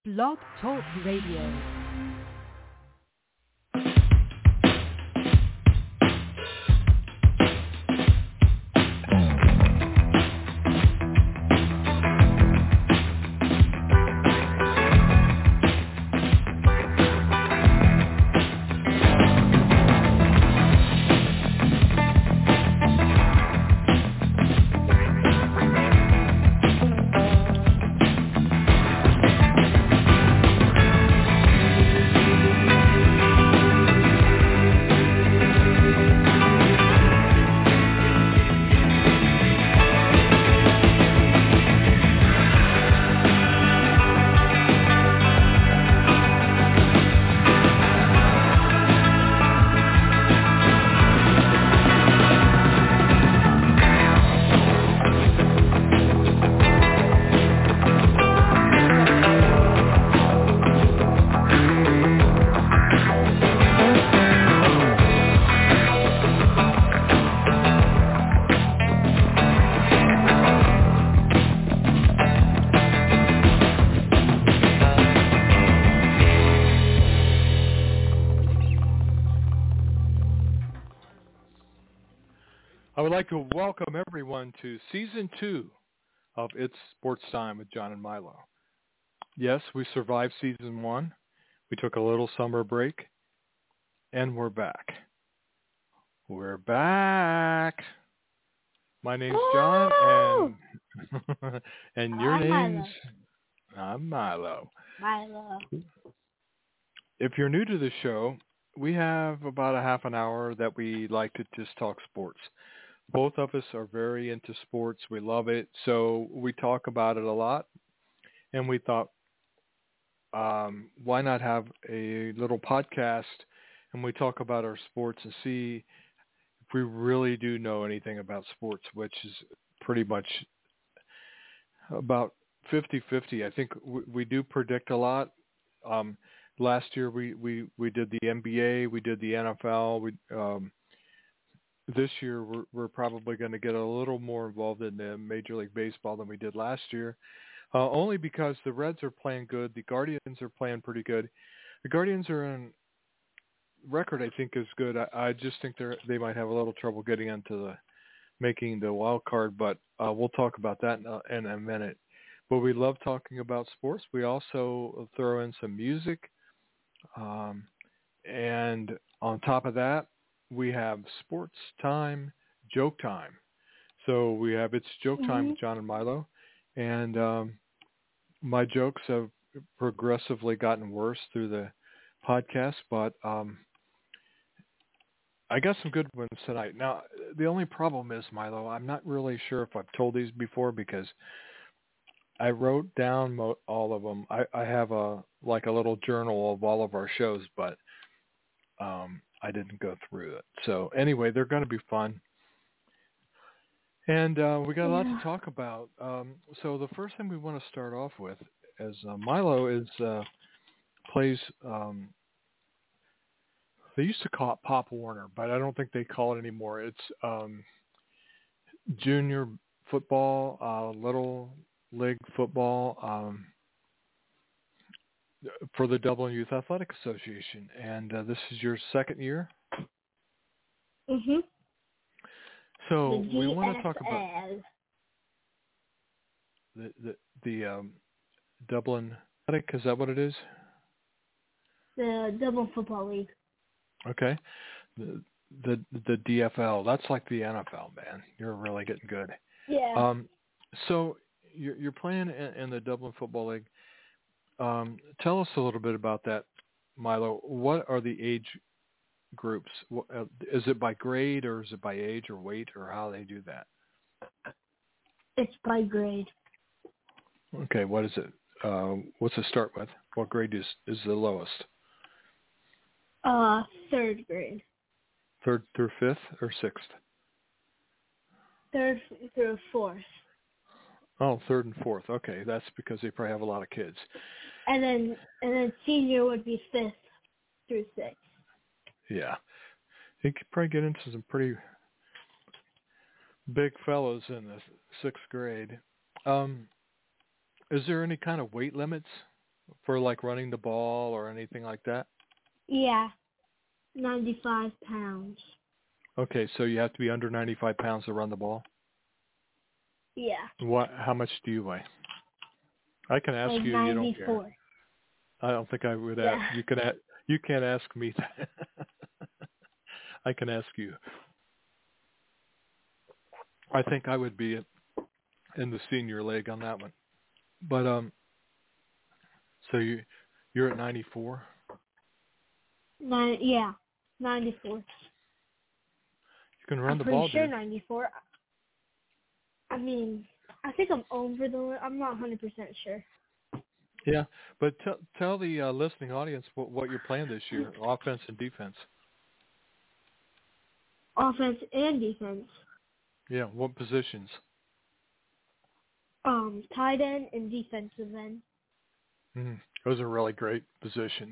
Blog Talk Radio. I would like to welcome everyone to Season 2 of It's Sports Time with John and Milo. Yes, we survived Season 1. We took a little summer break, and we're back. We're back. My name's John, and and your name's... I'm Milo. Milo. If you're new to the show, we have about a half an hour that we like to just talk sports. Both of us are very into sports. We love it. So we talk about it a lot. And we thought, why not have a little podcast and we talk about our sports and see if we really do know anything about sports, which is pretty much about 50-50. I think we do predict a lot. Last year we did the NBA, we did the NFL. This year, we're probably going to get a little more involved in the Major League Baseball than we did last year, only because the Reds are playing good. The Guardians are playing pretty good. The Guardians are in record, I think, is good. I just think they might have a little trouble getting into making the wild card, but we'll talk about that in a minute. But we love talking about sports. We also throw in some music, and on top of that, we have sports time, joke time. So we have It's Joke Time with John and Milo. And my jokes have progressively gotten worse through the podcast, but I got some good ones tonight. Now, the only problem is, Milo, I'm not really sure if I've told these before because I wrote down all of them. I have a little journal of all of our shows, but I didn't go through it. So anyway, they're going to be fun. And we got a lot to talk about. So the first thing we want to start off with is Milo plays, they used to call it Pop Warner, but I don't think they call it anymore. It's junior football, little league football, for the Dublin Youth Athletic Association, and this is your second year? Mhm. So we want to talk about the Dublin Athletic, is that what it is? The Dublin Football League. Okay. The DFL, that's like the NFL, man. You're really getting good. Yeah. So you're playing in the Dublin Football League. Tell us a little bit about that, Milo. What are the age groups? Is it by grade or is it by age or weight or how they do that? It's by grade. Okay, what is it? What's it start with? What grade is the lowest? Third grade. Third through fifth or sixth? Third through fourth. Oh, third and fourth. Okay, that's because they probably have a lot of kids. And then senior would be fifth through sixth. Yeah. You could probably get into some pretty big fellows in the sixth grade. Is there any kind of weight limits for like running the ball or anything like that? Yeah, 95 pounds. Okay, so you have to be under 95 pounds to run the ball. Yeah. What? How much do you weigh? I can ask Like you. You don't care. 94. I don't think I would Yeah. ask. You can't ask me that. I can ask you. I think I would be in the senior leg on that one. But so you're at 94. Yeah, 94. You can run I'm the pretty ball, sure dude. 94. I mean, I think I'm over the. I'm not 100% sure. Yeah, but tell the listening audience what you're playing this year, offense and defense. Offense and defense. Yeah, what positions? Tight end and defensive end. Those are really great positions.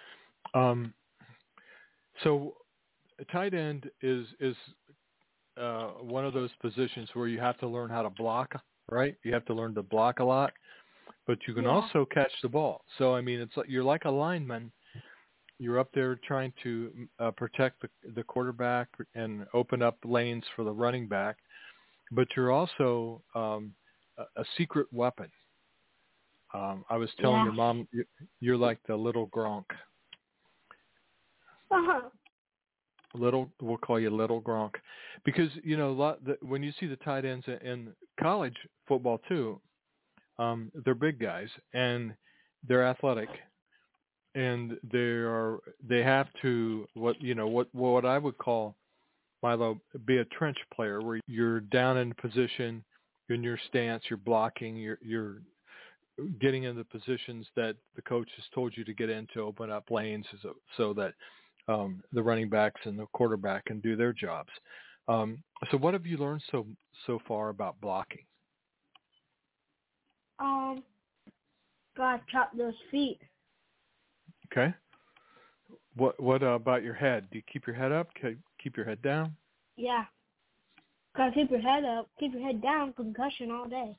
So a tight end is one of those positions where you have to learn how to block, right? You have to learn to block a lot, but you can also catch the ball. So I mean, it's like you're like a lineman. You're up there trying to protect the quarterback and open up lanes for the running back, but you're also a secret weapon. I was telling your mom, you're like the little Gronk. We'll call you Little Gronk, because you know when you see the tight ends in college football too, they're big guys and they're athletic, and they have to what I would call, Milo, be a trench player where you're down in position, in your stance, you're blocking, you're getting into positions that the coach has told you to get in to open up lanes so that the running backs and the quarterback can do their jobs. So what have you learned so far about blocking? Gotta chop those feet. Okay. What about your head? Do you keep your head up? Keep your head down? Yeah. Gotta keep your head up, keep your head down, concussion all day.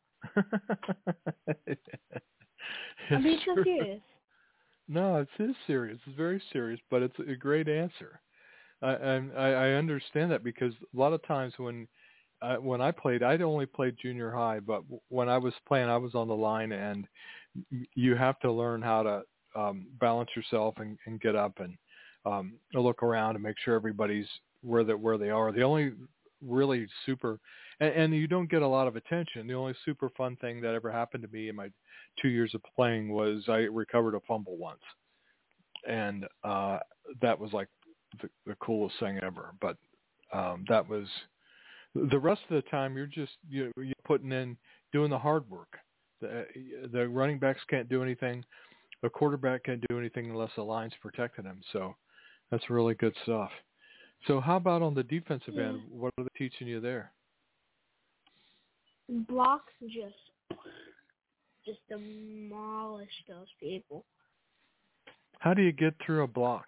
I'm being so serious. No, it is serious. It's very serious, but it's a great answer. I understand that, because a lot of times when I played, I'd only played junior high, but when I was playing, I was on the line, and you have to learn how to balance yourself and get up and look around and make sure everybody's where they are. The only really super, and you don't get a lot of attention. The only super fun thing that ever happened to me in my 2 years of playing was I recovered a fumble once, and that was like the coolest thing ever. But that was the rest of the time you're putting in, doing the hard work. The running backs can't do anything. The quarterback can't do anything unless the line's protecting him. So that's really good stuff. So how about on the defensive end? What are they teaching you there? Blocks just demolish those people. How do you get through a block?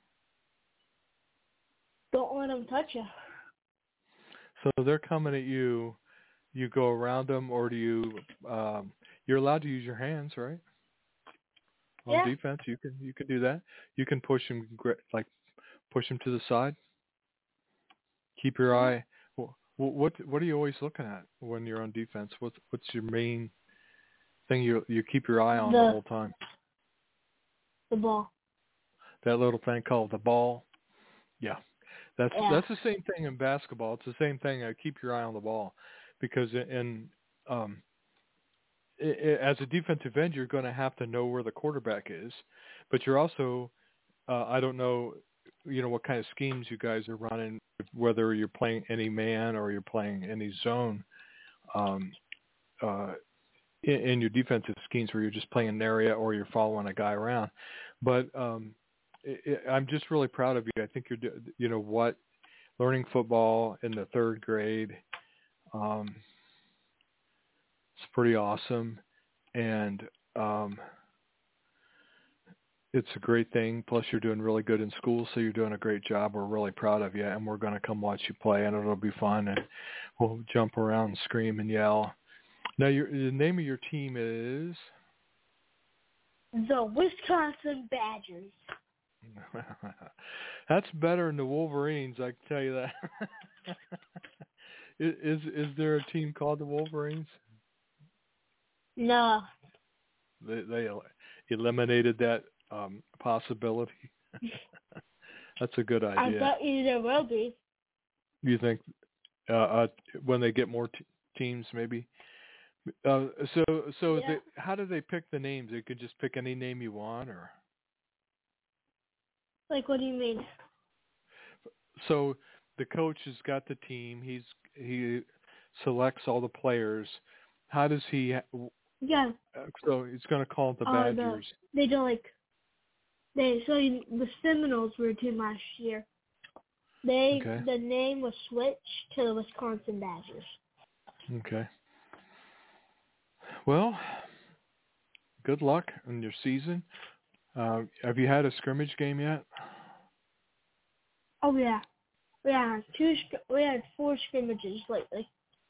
Don't let them touch you. So they're coming at you. You go around them, or do you? You're allowed to use your hands, right? On defense, you can do that. You can push them, push them to the side. Keep your eye. What are you always looking at when you're on defense? What's your main thing you keep your eye on the whole time? The ball. That little thing called the ball. Yeah. That's the same thing in basketball. It's the same thing. Keep your eye on the ball, because as a defensive end, you're going to have to know where the quarterback is, but you're also I don't know, what kind of schemes you guys are running, whether you're playing any man or you're playing any zone in your defensive schemes, where you're just playing an area or you're following a guy around. But I'm just really proud of you. I think you're learning football in the third grade. It's pretty awesome, and it's a great thing. Plus, you're doing really good in school, so you're doing a great job. We're really proud of you, and we're going to come watch you play, and it'll be fun, and we'll jump around and scream and yell. Now, the name of your team is? The Wisconsin Badgers. That's better than the Wolverines, I can tell you that. Is there a team called the Wolverines? No. They eliminated that possibility. That's a good idea. I thought there will be. You think when they get more teams, maybe? Yeah. How do they pick the names? They could just pick any name you want, or? Like, what do you mean? So the coach has got the team. He selects all the players. How does he? Yeah. So he's going to call it the Badgers. They don't the Seminoles were a team last year. The name was switched to the Wisconsin Badgers. Okay. Well, good luck in your season. Have you had a scrimmage game yet? Oh yeah, we had 4 scrimmages lately.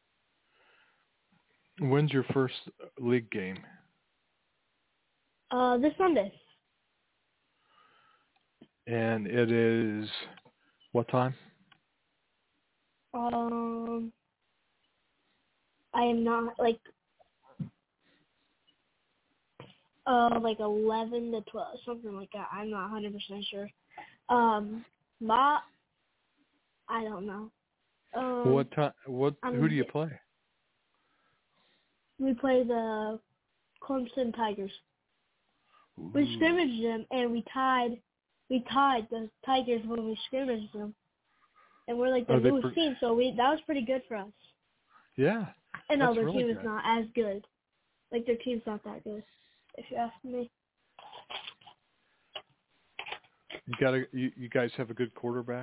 When's your first league game? This Sunday. And it is what time? I am not like 11 to 12, something like that. I'm not 100% sure. I don't know. What time? Who do you play? We play the Clemson Tigers. Ooh. We scrimmaged them and we tied the Tigers when we scrimmaged them, and we're like the newest team, so that was pretty good for us. Yeah. And that's their really team good. is not as good. Like, their team's not that good, if you ask me. You guys have a good quarterback?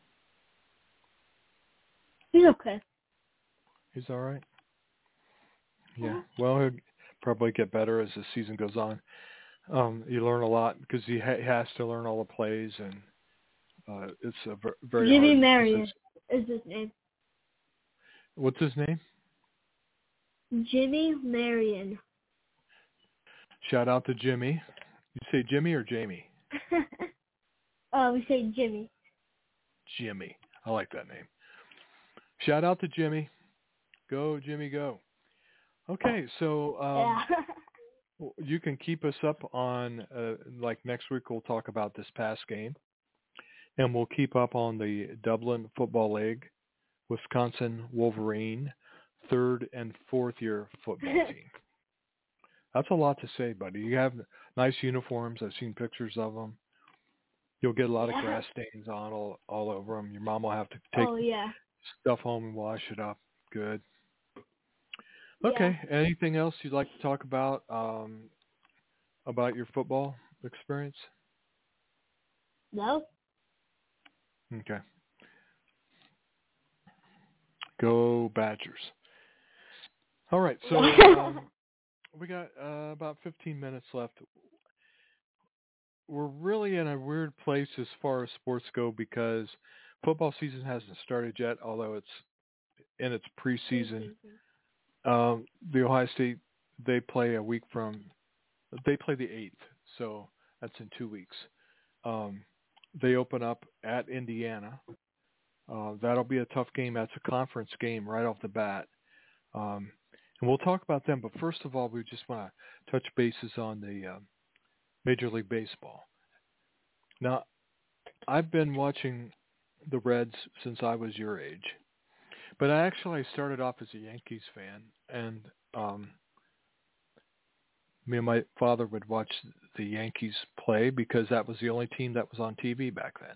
He's okay. He's all right? Yeah. Well, he'll probably get better as the season goes on. You learn a lot because he has to learn all the plays, and it's a very Jimmy hard Marion position. is his name. What's his name? Jimmy Marion. Shout out to Jimmy. You say Jimmy or Jamie? We say Jimmy. Jimmy. I like that name. Shout out to Jimmy. Go, Jimmy, go. Okay, so Yeah. you can keep us up on, like next week we'll talk about this past game. And we'll keep up on the Dublin Football League, Wisconsin Wolverine, 3rd and 4th year football team. That's a lot to say, buddy. You have nice uniforms. I've seen pictures of them. You'll get a lot of grass stains on all over them. Your mom will have to take stuff home and wash it up. Good. Okay. Yeah. Anything else you'd like to talk about your football experience? No. Okay. Go Badgers. All right. So we got about 15 minutes left. We're really in a weird place as far as sports go because football season hasn't started yet, although it's in its preseason. The Ohio State, they play the 8th, so that's in 2 weeks. They open up at Indiana. That'll be a tough game. That's a conference game right off the bat. And we'll talk about them, but first of all, we just want to touch bases on the Major League Baseball. Now, I've been watching the Reds since I was your age, but I started off as a Yankees fan, and me and my father would watch the Yankees play because that was the only team that was on TV back then.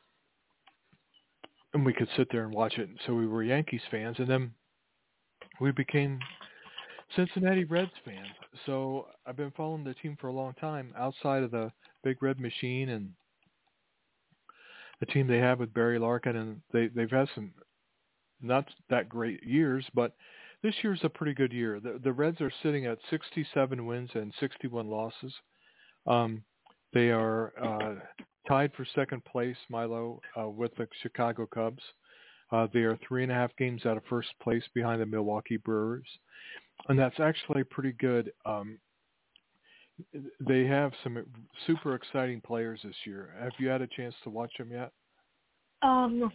And we could sit there and watch it, so we were Yankees fans, and then we became Cincinnati Reds fans. So I've been following the team for a long time outside of the Big Red Machine and the team they have with Barry Larkin, and they've had some not that great years, but this year's a pretty good year. The Reds are sitting at 67 wins and 61 losses. They are tied for second place, Milo, with the Chicago Cubs. They are 3.5 games out of first place behind the Milwaukee Brewers. And that's actually pretty good. they have some super exciting players this year. Have you had a chance to watch them yet? No.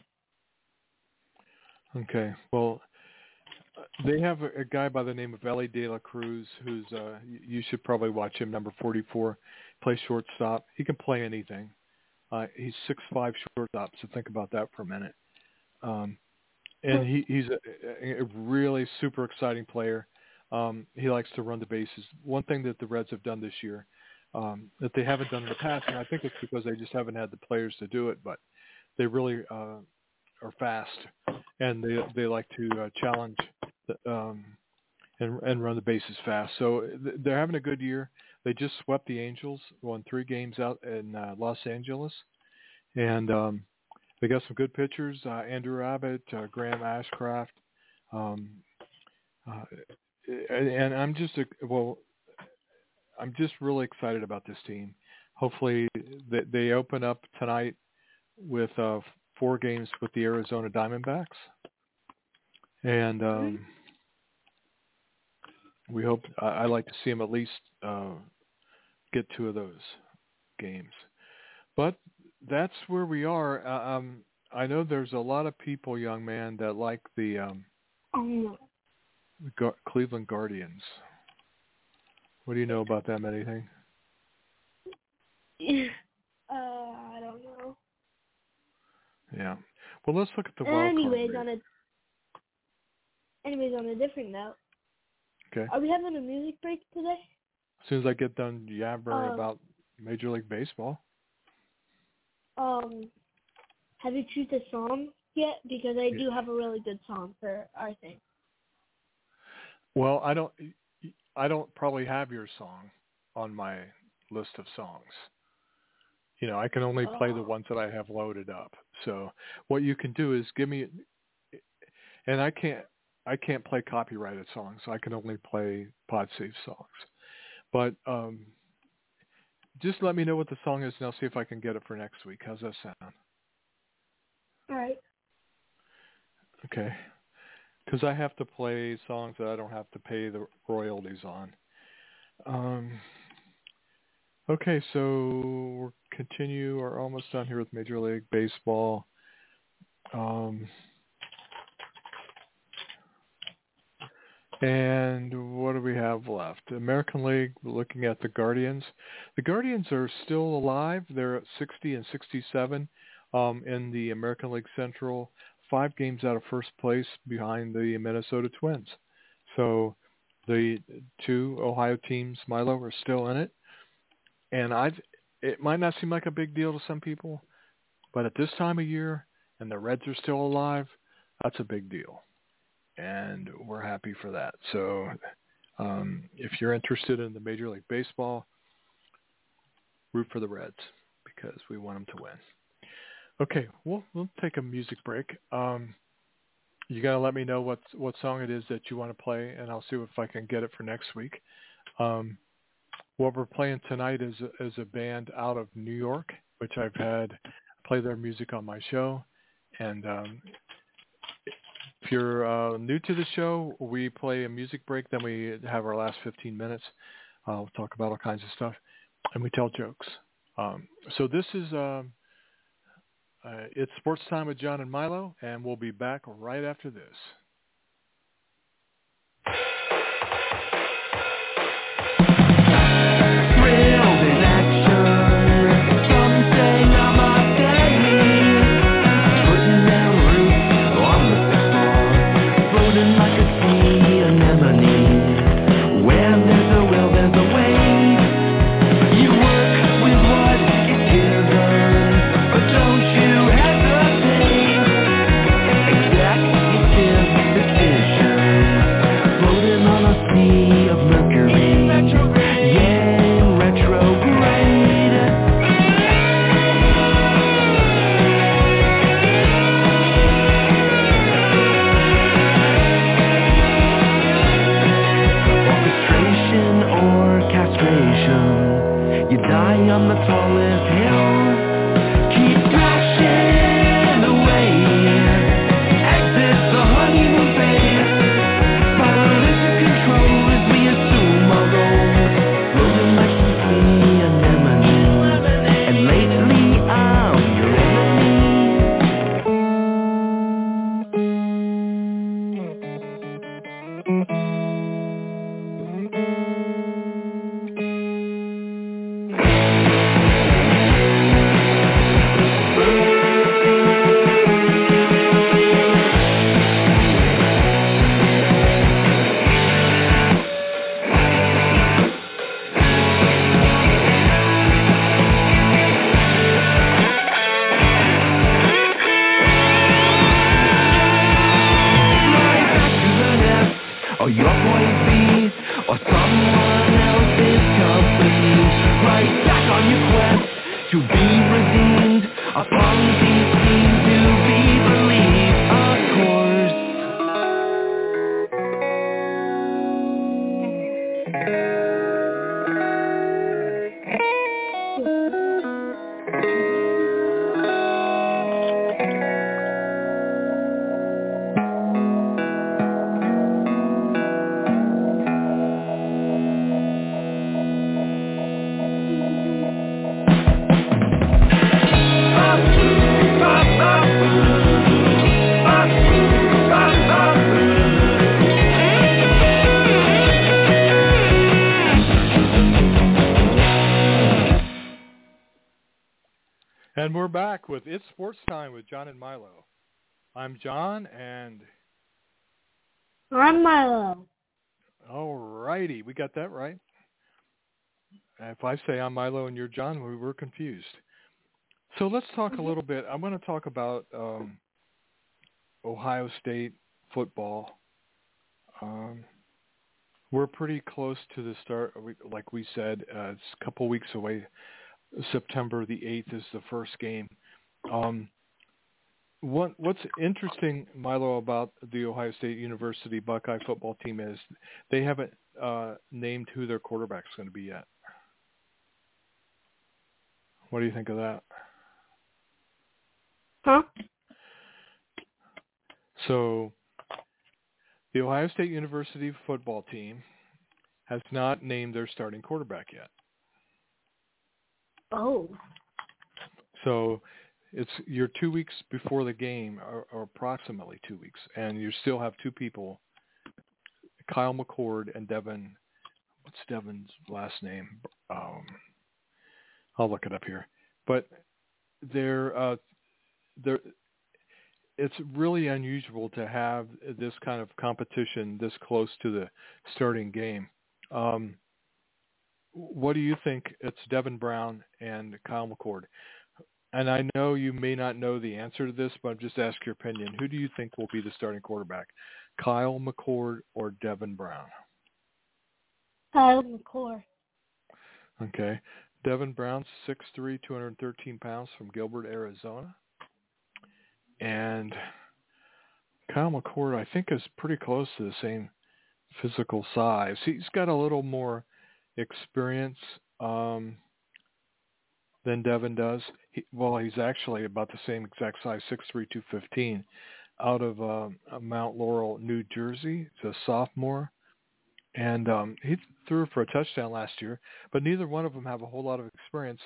Okay. Well, they have a guy by the name of Ellie De La Cruz, who's you should probably watch him. Number 44, plays shortstop. He can play anything. He's 6'5" shortstop. So think about that for a minute. And he's a really super exciting player. He likes to run the bases. One thing that the Reds have done this year that they haven't done in the past, and I think it's because they just haven't had the players to do it, but they really are fast, and they like to challenge and run the bases fast. So they're having a good year. They just swept the Angels, won 3 games out in Los Angeles, and they got some good pitchers: Andrew Abbott, Graham Ashcraft, and I'm just really excited about this team. Hopefully, they open up tonight with 4 games with the Arizona Diamondbacks, and we hope. I like to see them at least get 2 of those games. But that's where we are. I know there's a lot of people, young man, that like the Cleveland Guardians. What do you know about them? Anything? I don't know. Yeah. Well, let's look at the wild card race. Anyways, on a different note. Okay. Are we having a music break today? As soon as I get done yabbering about Major League Baseball. Have you choose a song yet? Because I do have a really good song for our thing. Well, I don't probably have your song on my list of songs. You know, I can only play the ones that I have loaded up. So what you can do is give me, and I can't play copyrighted songs, so I can only play PodSafe songs. But just let me know what the song is, and I'll see if I can get it for next week. How's that sound? All right. Okay. Because I have to play songs that I don't have to pay the royalties on. Okay, so we'll continue. We're almost done here with Major League Baseball. And what do we have left? American League, looking at the Guardians. The Guardians are still alive. They're at 60 and 67 in the American League Central, 5 games out of first place behind the Minnesota Twins. So the 2 Ohio teams, Milo, are still in it. And it might not seem like a big deal to some people, but at this time of year, and the Reds are still alive, that's a big deal. And we're happy for that. So if you're interested in the Major League Baseball, root for the Reds because we want them to win. Okay, we'll take a music break. You got to let me know what song it is that you want to play, and I'll see if I can get it for next week. What we're playing tonight is a band out of New York, which I've had play their music on my show. And if you're new to the show, we play a music break, then we have our last 15 minutes. We'll talk about all kinds of stuff, and we tell jokes. So this is it's Sports Time with John and Milo, and we'll be back right after this. to be redeemed. Our policies seem to be believed, of course. And we're back with It's Sports Time with John and Milo. I'm John, and I'm Milo. all righty, we got that right. If I say I'm Milo and you're John, we were confused. So let's talk a little bit. I want to talk about Ohio State football. We're pretty close to the start. Like we said, it's a couple weeks away. September the 8th is the first game. What's interesting, Milo, about the Ohio State University Buckeye football team is they haven't named who their quarterback's going to be yet. What do you think of that? Huh? So the Ohio State University football team has not named their starting quarterback yet. Oh. So you're 2 weeks before the game, or approximately 2 weeks, and you still have two people, Kyle McCord and Devin. What's Devin's last name? I'll look it up here. But it's really unusual to have this kind of competition this close to the starting game. What do you think? It's Devin Brown and Kyle McCord. And I know you may not know the answer to this, but I'm just asking your opinion. Who do you think will be the starting quarterback? Kyle McCord or Devin Brown? Kyle McCord. Okay. Devin Brown's 6'3", 213 pounds from Gilbert, Arizona. And Kyle McCord, I think, is pretty close to the same physical size. He's got a little more experience than Devin does. He's actually about the same exact size, 6'3", 215, out of Mount Laurel, New Jersey. He's a sophomore. And he threw for a touchdown last year, but neither one of them have a whole lot of experience.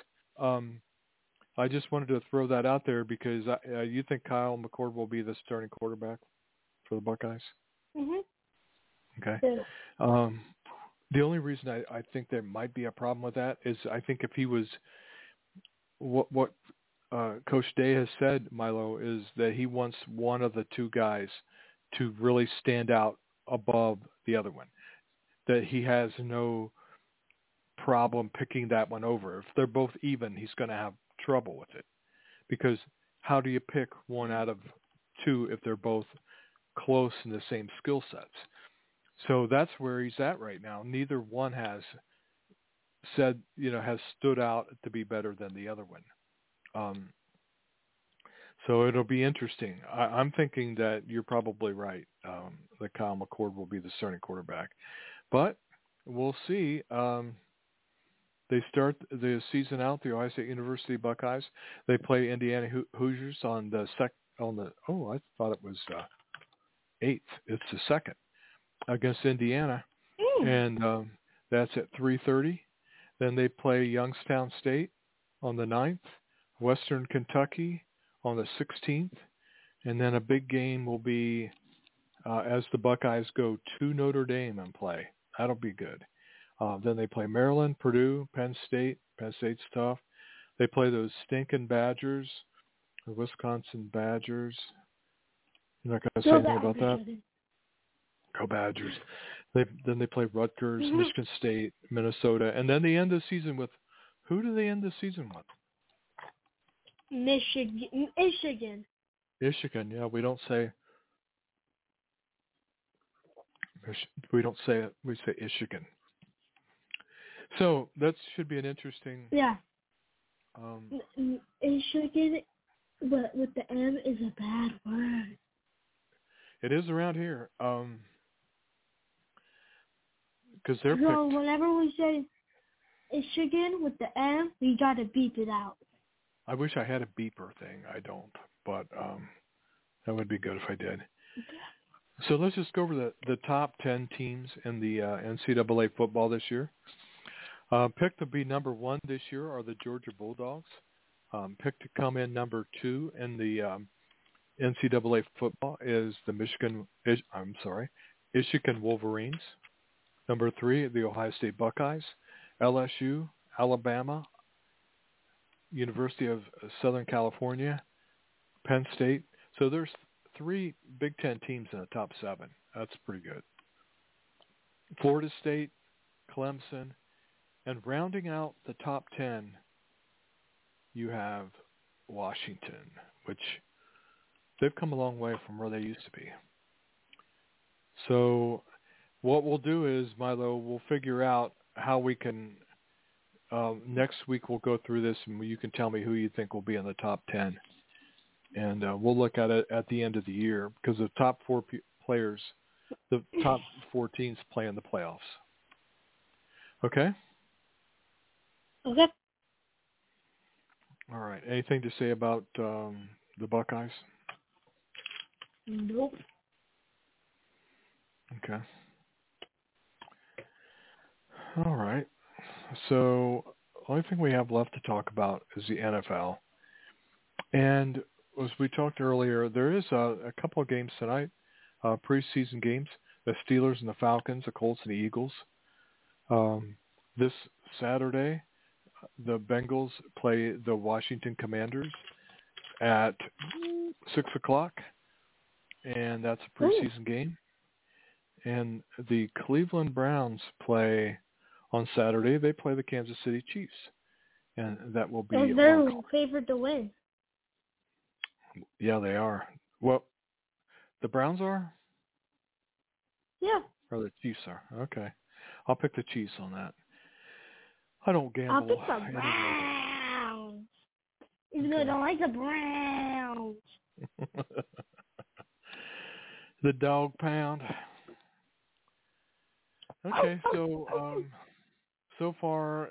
I just wanted to throw that out there because you think Kyle McCord will be the starting quarterback for the Buckeyes? Mhm. Okay. Yeah. The only reason I think there might be a problem with that is I think if he was what Coach Day has said, Milo, is that he wants one of the two guys to really stand out above the other one, that he has no problem picking that one over. If they're both even, he's going to have trouble with it, because how do you pick one out of two if they're both close in the same skill sets? So that's where he's at right now. Neither one has said, has stood out to be better than the other one. So it'll be interesting. I'm thinking that you're probably right, that Kyle McCord will be the starting quarterback. But we'll see. They start the season out, the Ohio State University Buckeyes. They play Indiana Hoosiers on the I thought it was 8th. It's the 2nd against Indiana, and that's at 3:30. Then they play Youngstown State on the 9th, Western Kentucky on the 16th, and then a big game will be as the Buckeyes go to Notre Dame and play. That'll be good. Then they play Maryland, Purdue, Penn State. Penn State's tough. They play those stinking Badgers, the Wisconsin Badgers. You're not going to say anything about that? Go Badgers. Then they play Rutgers, Michigan State, Minnesota. And then they end the season with, who do they end the season with? Michigan. Michigan, yeah. We don't say it. We say Michigan. So that should be an interesting Michigan, but with the M is a bad word. It is around here. Because they're So picked. whenever we say Michigan with the M, we gotta beep it out. I wish I had a beeper thing. I don't, but that would be good if I did. So let's just go over the top 10 teams in the NCAA football this year. Picked to be number 1 this year are the Georgia Bulldogs. Picked to come in number 2 in the NCAA football is the Michigan Wolverines. Number 3, the Ohio State Buckeyes. LSU, Alabama, University of Southern California, Penn State. So there's 3 Big Ten teams in the top 7. That's pretty good. Florida State, Clemson, and rounding out the top 10, you have Washington, which they've come a long way from where they used to be. So what we'll do is, Milo, we'll figure out how we can, next week we'll go through this and you can tell me who you think will be in the top 10. And we'll look at it at the end of the year because the top 4 players, the top 4 teams play in the playoffs. Okay? Okay. All right. Anything to say about the Buckeyes? Nope. Okay. All right. So the only thing we have left to talk about is the NFL. And as we talked earlier, there is a couple of games tonight, preseason games, the Steelers and the Falcons, the Colts and the Eagles. This Saturday, the Bengals play the Washington Commanders at 6 o'clock, and that's a preseason game. And the Cleveland Browns play on Saturday. They play the Kansas City Chiefs, and that will be And they're favored to win. Yeah, they are. Well, the Browns are? Yeah. Or the Chiefs are. Okay. I'll pick the Chiefs on that. I don't gamble. I'll pick the Browns. Even though I don't like the Browns. The dog pound. Okay, so so far,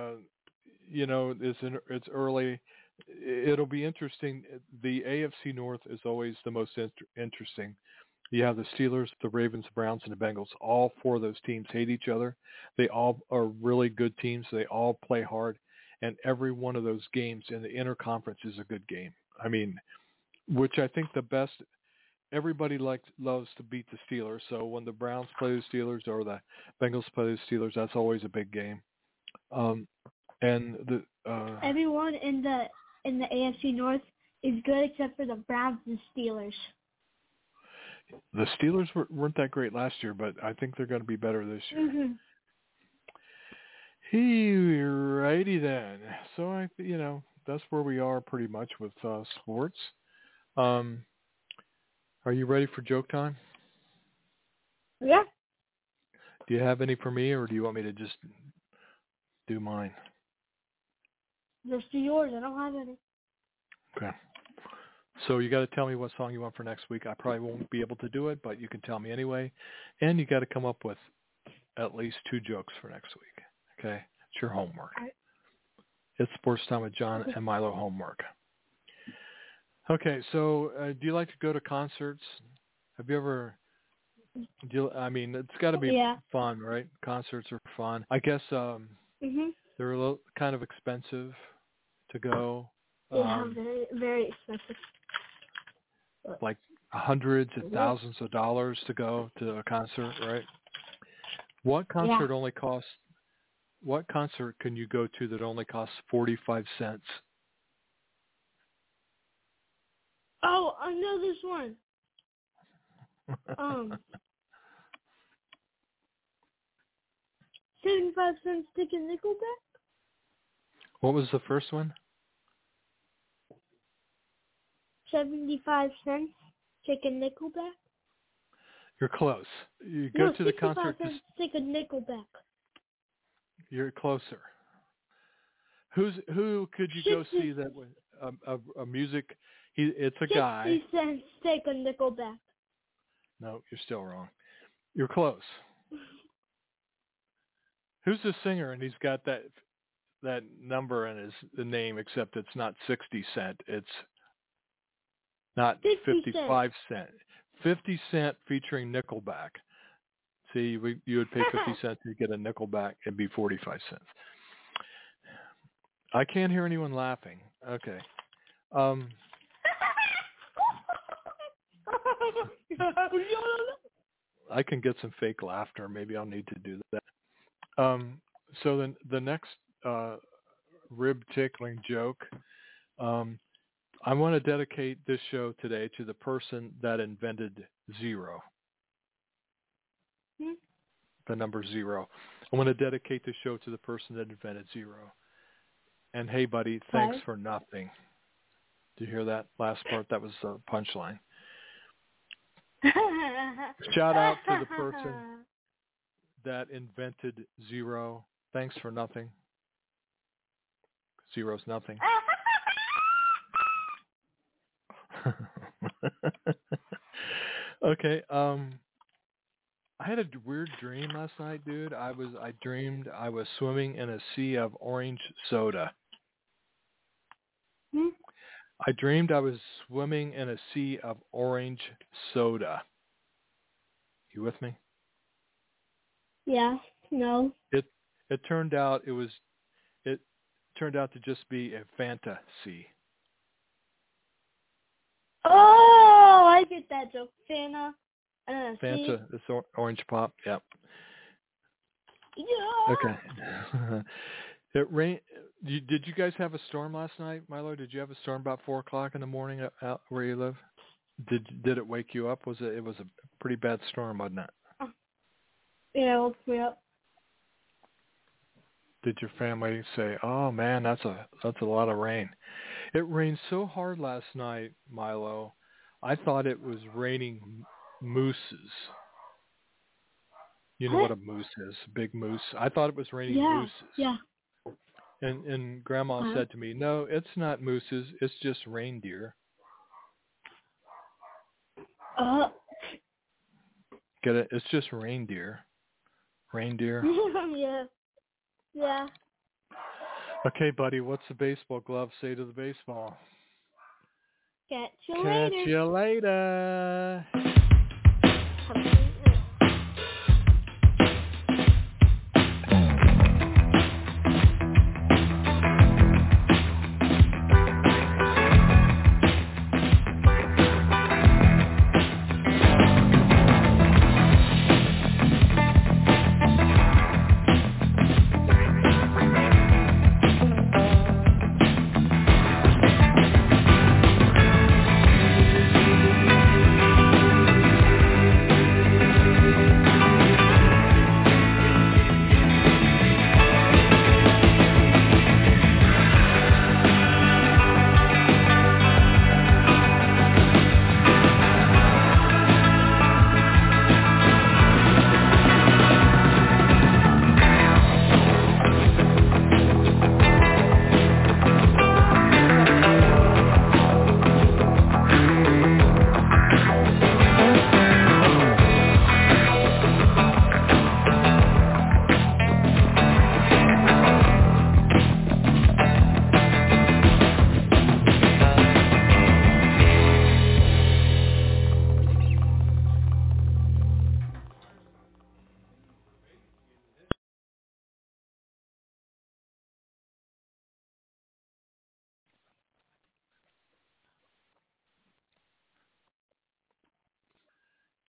it's early. It'll be interesting. The AFC North is always the most interesting. You have the Steelers, the Ravens, the Browns, and the Bengals. All 4 of those teams hate each other. They all are really good teams. They all play hard. And every one of those games in the interconference is a good game. I mean, which I think the best – everybody loves to beat the Steelers. So when the Browns play the Steelers or the Bengals play the Steelers, that's always a big game. Everyone in the AFC North is good except for the Browns and Steelers. The Steelers weren't that great last year, but I think they're going to be better this year. Mm-hmm. Righty then. So that's where we are pretty much with sports. Are you ready for joke time? Yeah. Do you have any for me, or do you want me to just do mine? Just do yours. I don't have any. Okay. So you got to tell me what song you want for next week. I probably won't be able to do it, but you can tell me anyway. And you got to come up with at least 2 jokes for next week. Okay? It's your homework. All right. It's Sports Time with John and Milo homework. Okay, so do you like to go to concerts? Have you ever... it's got to be fun, right? Concerts are fun. I guess they're a little kind of expensive to go. Yeah, very, very expensive. Like hundreds of thousands of dollars to go to a concert, right? What concert What concert can you go to that only costs 45 cents? Oh, I know this one. 75 cents ticket Nickelback? What was the first one? 75 cents chicken Nickelback? You're close. You go to the concert. 65 cents ticket Nickelback. You're closer. Who could you go see that with a music? It's a guy. 50 Cent Take a Nickelback. No, you're still wrong. You're close. Who's the singer? And he's got that number in the name, except it's not 60 Cent. It's not 55 Cent. 50 Cent featuring Nickelback. See, you would pay 50 cents to get a Nickelback. It'd be 45 cents. I can't hear anyone laughing. Okay. I can get some fake laughter. Maybe I'll need to do that. So then the next rib tickling joke. I want to dedicate this show today to the person that invented zero. The number 0. I want to dedicate the show to the person that invented 0. And hey, buddy, thanks for nothing. Did you hear that last part? That was the punchline. Shout out to the person that invented 0. Thanks for nothing. 0's nothing. Okay. I had a weird dream last night, dude. I dreamed I was swimming in a sea of orange soda. I dreamed I was swimming in a sea of orange soda. You with me? Yeah. No. It turned out it turned out to just be a fantasy. Oh, I get that joke. Fanta, it's orange pop. Yep. Yeah. Okay. It rained. Did you guys have a storm last night, Milo? Did you have a storm about 4:00 in the morning out where you live? Did it wake you up? It was a pretty bad storm, wasn't it? Yeah, it woke me up. Did your family say, "Oh man, that's a lot of rain"? It rained so hard last night, Milo. I thought it was raining mooses. You know what a moose is? Big moose. I thought it was raining mooses. Yeah. And Grandma said to me, "No, it's not mooses. It's just reindeer." Get it? It's just reindeer. Reindeer. Yeah. Yeah. Okay, buddy. What's the baseball glove say to the baseball? Catch you later. Catch you later. Have a